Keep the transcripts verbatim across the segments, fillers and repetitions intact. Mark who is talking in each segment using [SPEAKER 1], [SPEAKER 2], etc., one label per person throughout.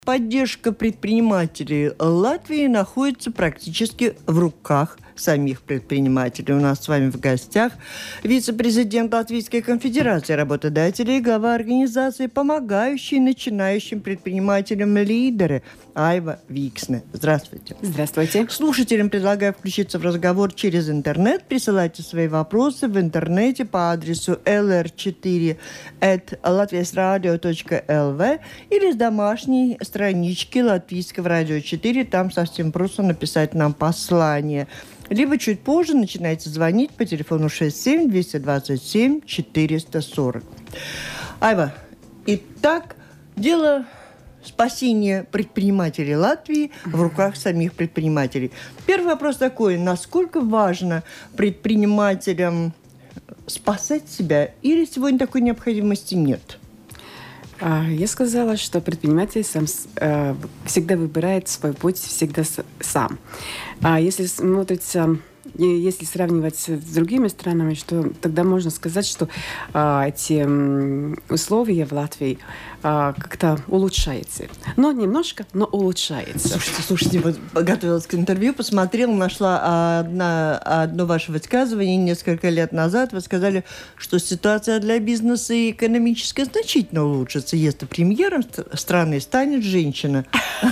[SPEAKER 1] Поддержка предпринимателей Латвии находится практически в руках самих предпринимателей. У нас с вами в гостях вице-президент Латвийской конфедерации работодателей и глава организации, помогающей начинающим предпринимателям лидеры Айва Виксне. Здравствуйте.
[SPEAKER 2] Здравствуйте.
[SPEAKER 1] Слушателям предлагаю включиться в разговор через интернет. Присылайте свои вопросы в интернете по адресу эл эр четыре эт латвийсрадио точка эл ви или с домашней странички Латвийского радио четыре. Там совсем просто написать нам послание. Либо чуть позже начинайте звонить по телефону шесть семь двести двадцать семь четыреста сорок. Айва, итак, дело спасения предпринимателей Латвии в руках самих предпринимателей. Первый вопрос такой: насколько важно предпринимателям спасать себя, или сегодня такой необходимости нет?
[SPEAKER 2] Я сказала, что предприниматель сам э, всегда выбирает свой путь, всегда с, сам. А если смотрится, если сравнивать с другими странами, что тогда можно сказать, что э, эти э, условия в Латвии э, как-то улучшаются. Но немножко, но улучшается.
[SPEAKER 1] Слушайте, слушайте, вот готовилась к интервью, посмотрела, нашла одна, одно ваше высказывание несколько лет назад. Вы сказали, что ситуация для бизнеса и экономическая значительно улучшится, если премьером страны станет женщина.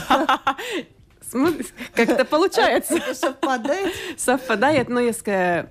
[SPEAKER 2] Как это получается?
[SPEAKER 1] Это совпадает?
[SPEAKER 2] Совпадает, но если...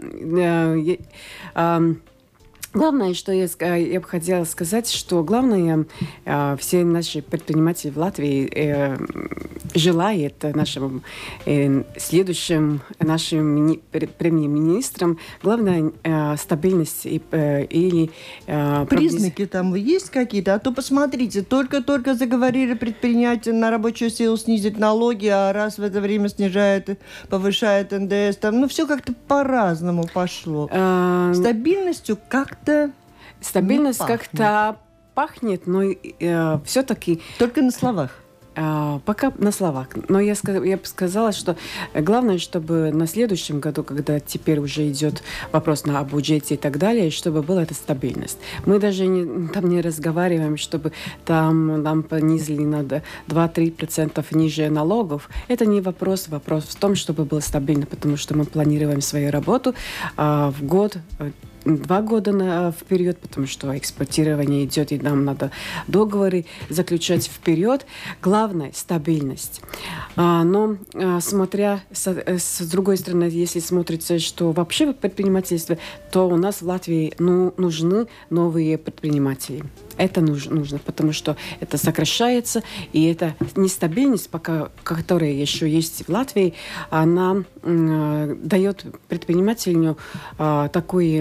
[SPEAKER 2] Главное, что я, я бы хотела сказать, что главное, э, все наши предприниматели в Латвии э, желают нашим э, следующим нашим мини, премьер-министрам, главное, э, стабильность и, э, или... Э,
[SPEAKER 1] Признаки там есть какие-то? А то посмотрите, только-только заговорили предприниматели на рабочую силу снизить налоги, а раз в это время снижает, повышает эн дэ эс, там, ну, все как-то по-разному пошло.
[SPEAKER 2] Э,
[SPEAKER 1] Стабильностью как
[SPEAKER 2] Стабильность как-то пахнет, но э, все-таки...
[SPEAKER 1] Только на словах?
[SPEAKER 2] Э, пока на словах. Но я, я бы сказала, что главное, чтобы на следующем году, когда теперь уже идет вопрос на, о бюджете и так далее, чтобы была эта стабильность. Мы даже не, там не разговариваем, чтобы там нам понизили на два-три процента ниже налогов. Это не вопрос. Вопрос в том, чтобы было стабильно, потому что мы планируем свою работу э, в год, два года на, вперед, потому что экспортирование идет, и нам надо договоры заключать вперед. Главное – стабильность. А, но, а, смотря с, с другой стороны, если смотрится, что вообще в предпринимательстве, то у нас в Латвии ну, нужны новые предприниматели. Это нужно, нужно, потому что это сокращается, и эта нестабильность, пока, которая еще есть в Латвии, она э, дает предпринимателю э, такой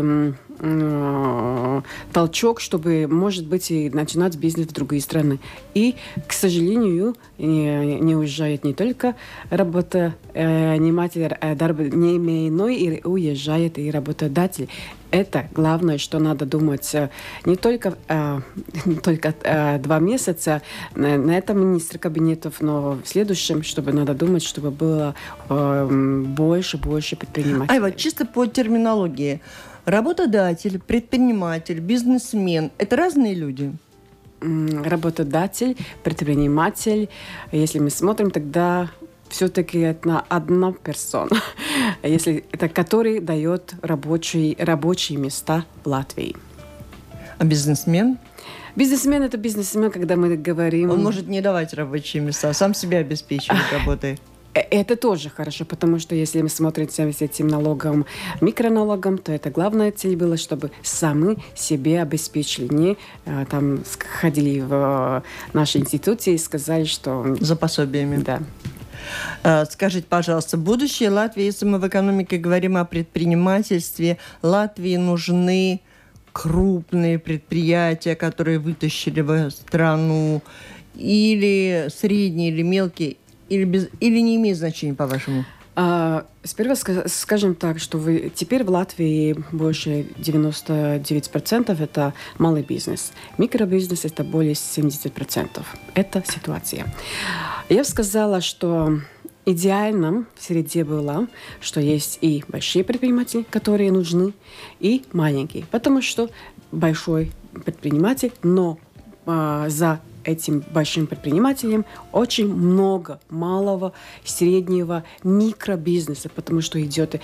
[SPEAKER 2] э, толчок, чтобы, может быть, и начинать бизнес в другие страны. И, к сожалению, не, не уезжает не только работананиматель, не но и уезжает и работодатель. Это главное, что надо думать не только, э, не только э, два месяца на, на этом министре кабинетов, но в следующем, чтобы надо думать, чтобы было э, больше, больше предпринимателей.
[SPEAKER 1] Айва, чисто по терминологии. Работодатель, предприниматель, бизнесмен – это разные люди?
[SPEAKER 2] Работодатель, предприниматель. Если мы смотрим, тогда... все-таки это одна персона, если это который дает рабочие, рабочие места в Латвии.
[SPEAKER 1] А бизнесмен?
[SPEAKER 2] Бизнесмен – это бизнесмен, когда мы говорим...
[SPEAKER 1] Он может не давать рабочие места, сам себя обеспечивает работой.
[SPEAKER 2] Это тоже хорошо, потому что если мы смотрим с этим налогом, микроналогом, то это главная цель была, чтобы сами себе обеспечили. Не там ходили в наши институции и сказали, что...
[SPEAKER 1] За пособиями.
[SPEAKER 2] Да.
[SPEAKER 1] Скажите, пожалуйста, будущее Латвии, если мы в экономике говорим о предпринимательстве, Латвии нужны крупные предприятия, которые вытащили в страну, или средние, или мелкие, или, без, или не имеет значения, по-вашему?
[SPEAKER 2] А, сперва скажем так, что вы, теперь в Латвии больше девяносто девять процентов это малый бизнес. Микробизнес это более семьдесят процентов. Это ситуация. Я бы сказала, что идеальным в среде было, что есть и большие предприниматели, которые нужны, и маленькие. Потому что большой предприниматель, но а, за этим большим предпринимателям очень много малого, среднего, микробизнеса, потому что идет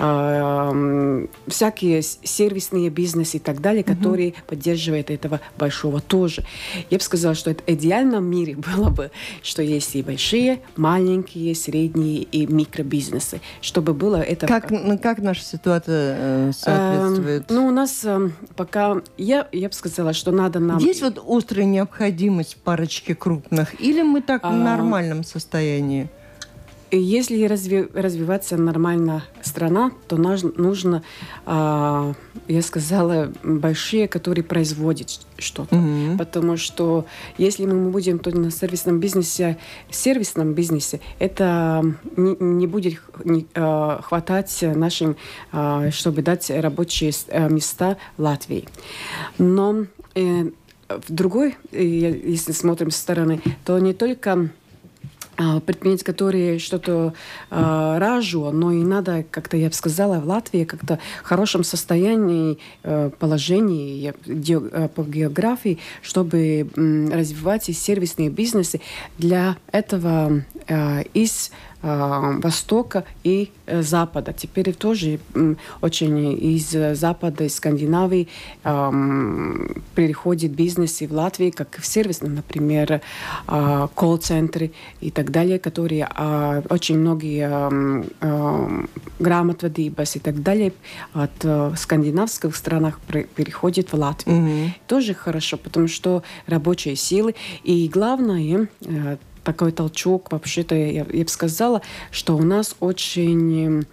[SPEAKER 2] э, всякие сервисные бизнесы и так далее, mm-hmm. которые поддерживают этого большого тоже. Я бы сказала, что это в идеальном мире было бы, что есть и большие, маленькие, средние и микробизнесы, чтобы было это...
[SPEAKER 1] Как, как наша ситуация соответствует?
[SPEAKER 2] Э, ну, у нас э, пока... Я, я бы сказала, что надо нам...
[SPEAKER 1] Есть вот острая необходимость парочки крупных? Или мы так а... в нормальном состоянии?
[SPEAKER 2] Если разви- развиваться нормально страна, то наж- нужно, э, я сказала, большие, которые производят что-то. Mm-hmm. Потому что если мы будем только на сервисном бизнесе, сервисном бизнесе, это не, не будет не, э, хватать нашим, э, чтобы дать рабочие места в Латвии. Но э, в другой, э, если смотрим со стороны, то не только предприятия, которые что-то э, ражу, но и надо, как-то, я бы сказала, в Латвии как-то в хорошем состоянии, э, положении ге, э, по географии, чтобы э, развивать и сервисные бизнесы. Для этого э, из э, Востока и э, Запада. Теперь тоже э, очень из Запада, из Скандинавии э, переходит бизнес и в Латвии, как в сервисном, например, э, колл-центры и так далее, которые э, очень многие э, э, грамотводības и так далее от э, скандинавских странах переходят в Латвию. Mm-hmm. Тоже хорошо, потому что рабочие силы. И главное, э, такой толчок, вообще-то, я, я бы сказала, что у нас очень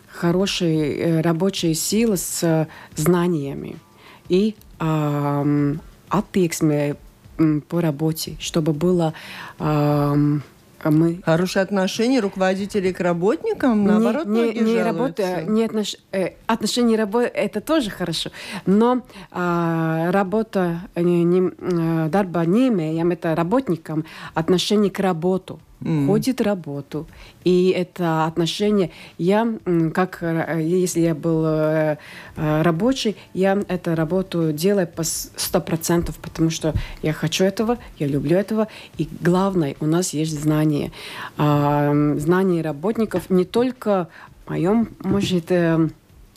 [SPEAKER 2] хорошая рабочая сила с знаниями и э, attieksme по работе, чтобы было... Э, мы...
[SPEAKER 1] Хорошие отношения руководителей к работникам, наоборот,
[SPEAKER 2] не,
[SPEAKER 1] многие
[SPEAKER 2] не, не
[SPEAKER 1] жалуются.
[SPEAKER 2] Работа, не отнош... э, отношения работы, это тоже хорошо, но э, работа, не, не, э, дарба ņēmējam, это работникам, отношение к работу. Mm. Ходит работу. И это отношение, я, как если я был э, рабочий, я эту работу делаю по сто процентов, потому что я хочу этого, я люблю этого. И главное, у нас есть знания. Э, знания работников не только в моем, может, э,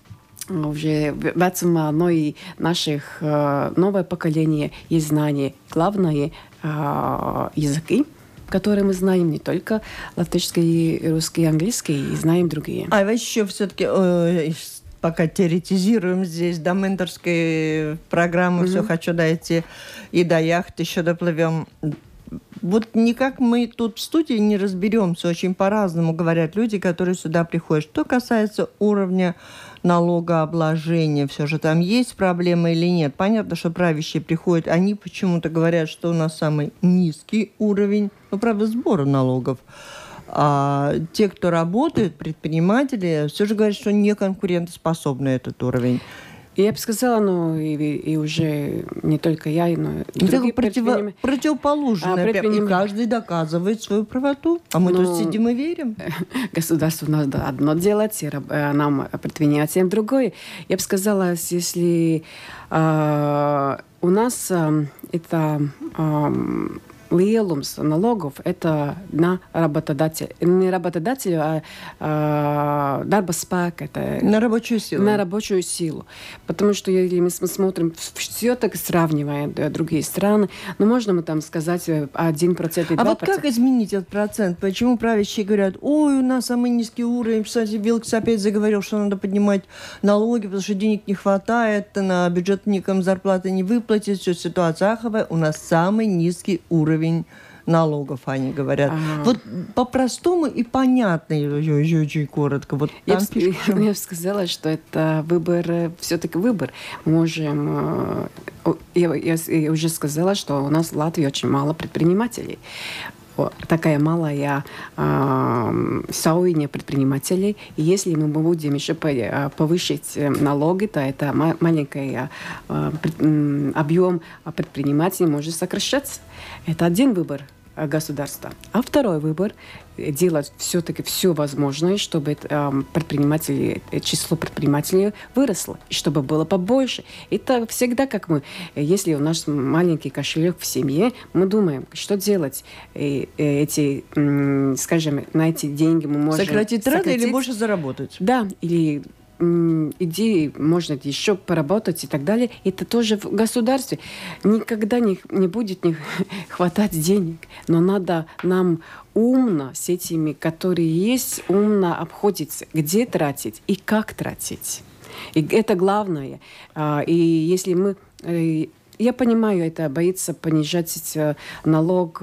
[SPEAKER 2] уже вецумā, но и наших э, новое поколение есть знания. Главное э, языки, которые мы знаем, не только латышский, русский, английский, и знаем другие.
[SPEAKER 1] А вы еще все-таки, э, пока теоретизируем здесь, до менторской программы, mm-hmm. все хочу дойти, и до яхты еще доплывем. Вот никак мы тут в студии не разберемся, очень по-разному говорят люди, которые сюда приходят. Что касается уровня налогообложения, все же там есть проблемы или нет? Понятно, что правящие приходят, они почему-то говорят, что у нас самый низкий уровень, ну, правда, сбора налогов. А те, кто работает, предприниматели, все же говорят, что не конкурентоспособный этот уровень.
[SPEAKER 2] Я бы сказала, ну, и, и уже не только я, но и
[SPEAKER 1] другие против... противоположное. А, предприним... И каждый доказывает свою правоту. А мы ну, тут сидим и верим.
[SPEAKER 2] Государство надо одно делать, а нам, предпринимателям, другое. Я бы сказала, если э, у нас э, это... Э, lielums налогов это на работодателя, не работодателю, а, а дарба спека. Это
[SPEAKER 1] на рабочую силу.
[SPEAKER 2] На рабочую силу. Потому что если мы смотрим, все так сравнивая другие страны, ну можно мы там сказать один процент и два процента.
[SPEAKER 1] А вот как изменить этот процент? Почему правящие говорят, ой, у нас самый низкий уровень, кстати, Вилкс опять заговорил, что надо поднимать налоги, потому что денег не хватает, на бюджетникам зарплаты не выплатить, все, ситуация аховая, у нас самый низкий уровень налогов, они говорят. А-а-а. Вот по-простому и понятно, очень коротко. Вот
[SPEAKER 2] я, бы, я бы сказала, что это выбор, все-таки выбор. Мы можем... Я, я, я уже сказала, что у нас в Латвии очень мало предпринимателей. Такая малая э, сауиня предпринимателей. И если мы будем еще повысить налоги, то это маленький э, пред, объем предпринимателей может сокращаться. Это один выбор. государства. А второй выбор – делать все-таки все возможное, чтобы предприниматели, число предпринимателей выросло, и чтобы было побольше. Это всегда как мы, если у нас маленький кошелек в семье, мы думаем, что делать. И эти, скажем, на эти деньги мы можем
[SPEAKER 1] сократить траты или больше заработать.
[SPEAKER 2] Да, или идеи, можно еще поработать и так далее. Это тоже в государстве. Никогда не, не будет не хватать денег. Но надо нам умно с этими, которые есть, умно обходиться, где тратить и как тратить. И это главное. И если мы... Я понимаю, это боится понижать налог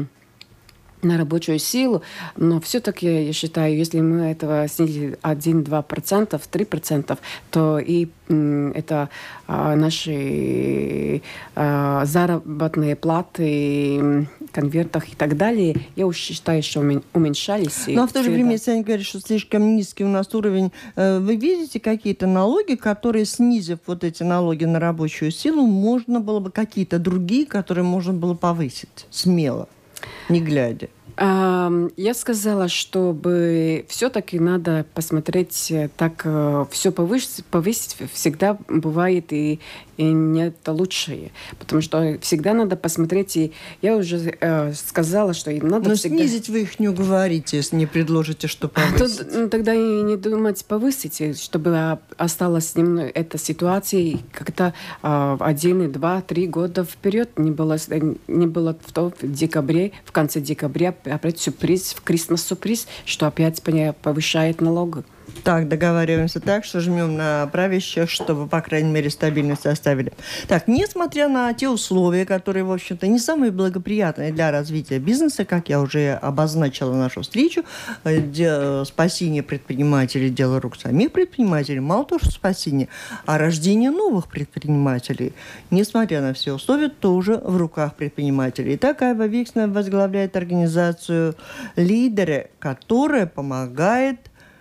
[SPEAKER 2] на рабочую силу, но все-таки я считаю, если мы этого снизили один-два процента, три процента, то и м, это а, наши а, заработные платы в конвертах и так далее, я уже считаю, что уменьшались.
[SPEAKER 1] Ну, а в то же время, если они говорят, что слишком низкий у нас уровень, вы видите какие-то налоги, которые, снизив вот эти налоги на рабочую силу, можно было бы какие-то другие, которые можно было повысить смело? Не глядя.
[SPEAKER 2] Я сказала, чтобы все-таки надо посмотреть, так все повысить, повысить всегда бывает и, и не это лучшее. Потому что всегда надо посмотреть, и я уже э, сказала, что им надо
[SPEAKER 1] Но
[SPEAKER 2] всегда...
[SPEAKER 1] снизить вы их не уговорите, если не предложите, что повысить.
[SPEAKER 2] Тут, ну, тогда и не думать повысить, чтобы осталась немного эта ситуация, как-то э, один, два, три года вперед не было, не было в, то, в декабре, в конце декабря опять сюрприз, в Christmas сюрприз, что опять повышает налоги.
[SPEAKER 1] Так, договариваемся так, что жмем на правящих, чтобы, по крайней мере, стабильность оставили. Так, несмотря на те условия, которые, в общем-то, не самые благоприятные для развития бизнеса, как я уже обозначила нашу встречу, спасение предпринимателей – дело рук самих предпринимателей, мало того, что спасение, а рождение новых предпринимателей, несмотря на все условия, тоже в руках предпринимателей. Итак, Айва Виксна возглавляет организацию «Лидеры», которая помогает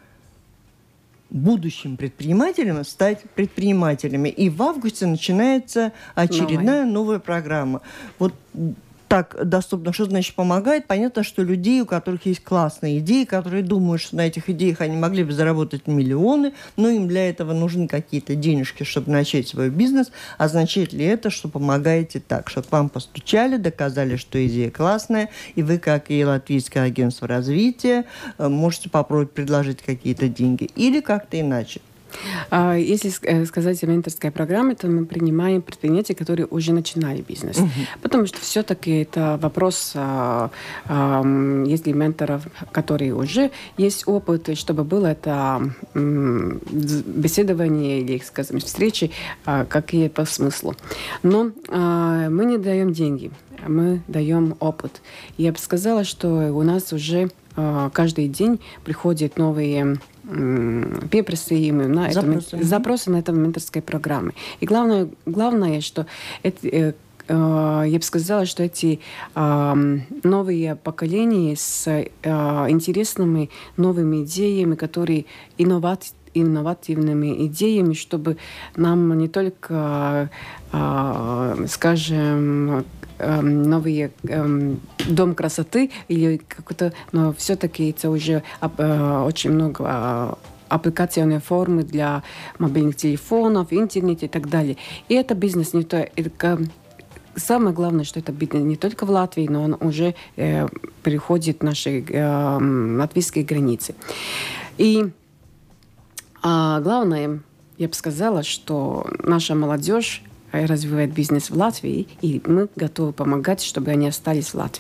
[SPEAKER 1] будущим предпринимателям стать предпринимателями. И в августе начинается очередная новая, новая программа. Вот так доступно. Что значит помогает? Понятно, что людей, у которых есть классные идеи, которые думают, что на этих идеях они могли бы заработать миллионы, но им для этого нужны какие-то денежки, чтобы начать свой бизнес. Означает ли это, что помогаете так, что к вам постучали, доказали, что идея классная, и вы, как и Латвийское агентство развития, можете попробовать предложить какие-то деньги? Или как-то иначе?
[SPEAKER 2] Если сказать о менторской программе, то мы принимаем предприятия, которые уже начинали бизнес. Uh-huh. Потому что все-таки это вопрос, если менторов, которые уже есть опыт, чтобы было это беседование или, скажем, встречи, какие по смыслу. Но мы не даем деньги, мы даем опыт. Я бы сказала, что у нас уже каждый день приходят новые запросы на,
[SPEAKER 1] запросы.
[SPEAKER 2] Это, запросы на это менторской программе. И главное, главное что это, э, э, я бы сказала, что эти э, новые поколения с э, интересными новыми идеями, которые инноват, инновативными идеями, чтобы нам не только, э, скажем, новые эм, дом красоты или какой-то, но все-таки это уже э, очень много э, аппликационные формы для мобильных телефонов, интернета и так далее. И это бизнес не то, это, самое главное, что это бизнес не только в Латвии, но он уже э, переходит наши э, латвийские границы. И а главное, я бы сказала, что наша молодежь развивает бизнес в Латвии, и мы готовы помогать, чтобы они остались в Латвии.